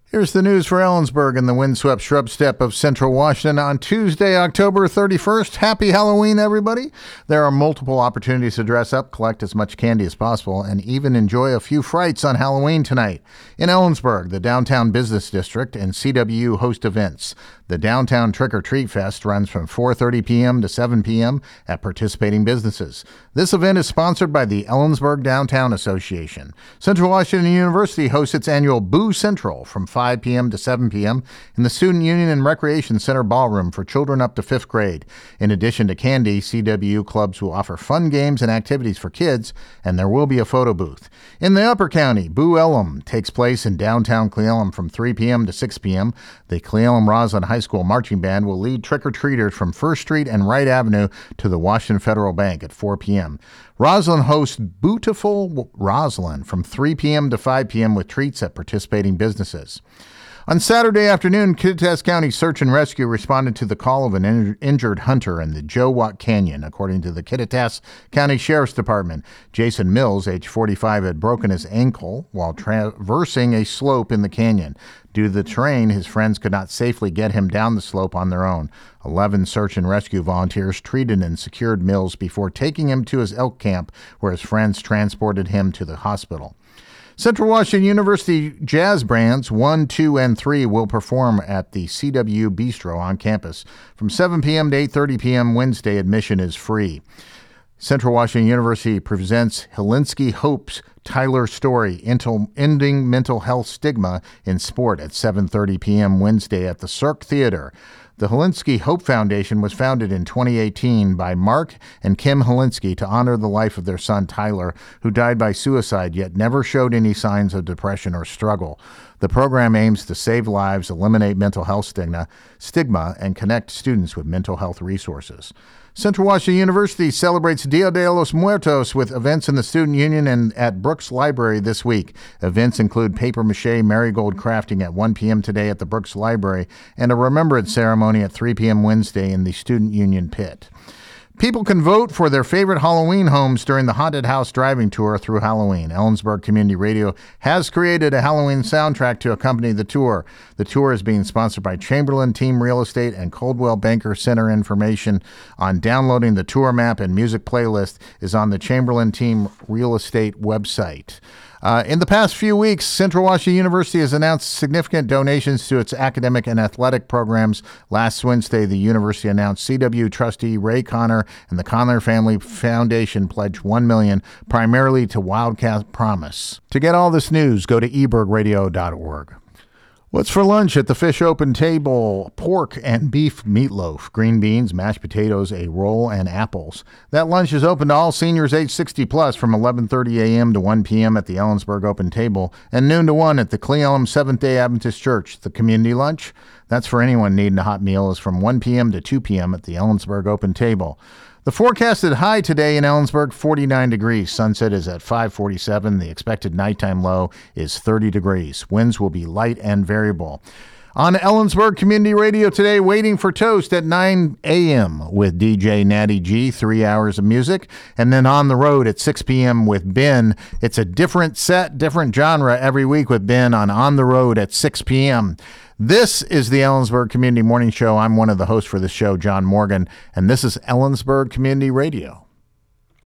Here's the news for Ellensburg and the windswept shrub steppe of Central Washington on Tuesday, October 31st. Happy Halloween, everybody. There are multiple opportunities to dress up, collect as much candy as possible, and even enjoy a few frights on Halloween tonight. In Ellensburg, the Downtown Business District and CWU host events. The Downtown Trick or Treat Fest runs from 4:30 p.m. to 7 p.m. at participating businesses. This event is sponsored by the Ellensburg Downtown Association. Central Washington University hosts its annual Boo Central from 5 p.m. to 7 p.m. in the Student Union and Recreation Center Ballroom for children up to 5th grade. In addition to candy, CWU clubs will offer fun games and activities for kids, and there will be a photo booth. In the Upper County, Boo Ellum takes place in downtown Cle Elum from 3 p.m. to 6 p.m. The Cle Elum Roslyn High School Marching Band will lead trick-or-treaters from 1st Street and Wright Avenue to the Washington Federal Bank at 4 p.m. Roslyn hosts Bootiful Roslyn from 3 p.m. to 5 p.m. with treats at participating businesses. On Saturday afternoon, Kittitas County Search and Rescue responded to the call of an injured hunter in the Joe Watt Canyon. According to the Kittitas County Sheriff's Department, Jason Mills, age 45, had broken his ankle while traversing a slope in the canyon. Due to the terrain, his friends could not safely get him down the slope on their own. 11 search and rescue volunteers treated and secured Mills before taking him to his elk camp, where his friends transported him to the hospital. Central Washington University jazz bands 1, 2, and 3 will perform at the CW Bistro on campus. From 7 p.m. to 8:30 p.m. Wednesday, admission is free. Central Washington University presents Helinski Hope's Tyler Story, Ending Mental Health Stigma in Sport at 7:30 p.m. Wednesday at the Cirque Theater. The Helinski Hope Foundation was founded in 2018 by Mark and Kim Helinski to honor the life of their son Tyler, who died by suicide yet never showed any signs of depression or struggle. The program aims to save lives, eliminate mental health stigma, and connect students with mental health resources. Central Washington University celebrates Dia de los Muertos with events in the Student Union and at Brooks Library this week. Events include papier-mâché marigold crafting at 1 p.m. today at the Brooks Library and a remembrance ceremony at 3 p.m. Wednesday in the Student Union Pit. People can vote for their favorite Halloween homes during the Haunted House driving tour through Halloween. Ellensburg Community Radio has created a Halloween soundtrack to accompany the tour. The tour is being sponsored by Chamberlain Team Real Estate and Coldwell Banker Center. Information on downloading the tour map and music playlist is on the Chamberlain Team Real Estate website. In the past few weeks, Central Washington University has announced significant donations to its academic and athletic programs. Last Wednesday, the university announced CW trustee Ray Connor and the Connor Family Foundation pledged $1 million primarily to Wildcat Promise. To get all this news, go to ebergradio.org. What's for lunch at the Fish Open Table? Pork and beef meatloaf, green beans, mashed potatoes, a roll, and apples. That lunch is open to all seniors age 60 plus from 11:30 a.m. to 1 p.m. at the Ellensburg Open Table and noon to 1 at the Cle Elum Seventh-day Adventist Church. The community lunch, that's for anyone needing a hot meal, is from 1 p.m. to 2 p.m. at the Ellensburg Open Table. The forecasted high today in Ellensburg, 49 degrees. Sunset is at 5:47. The expected nighttime low is 30 degrees. Winds will be light and variable. On Ellensburg Community Radio today, Waiting for Toast at 9 a.m. with DJ Natty G, 3 hours of music. And then On the Road at 6 p.m. with Ben. It's a different set, different genre every week with Ben on the Road at 6 p.m. This is the Ellensburg Community Morning Show. I'm one of the hosts for this show, John Morgan, and this is Ellensburg Community Radio.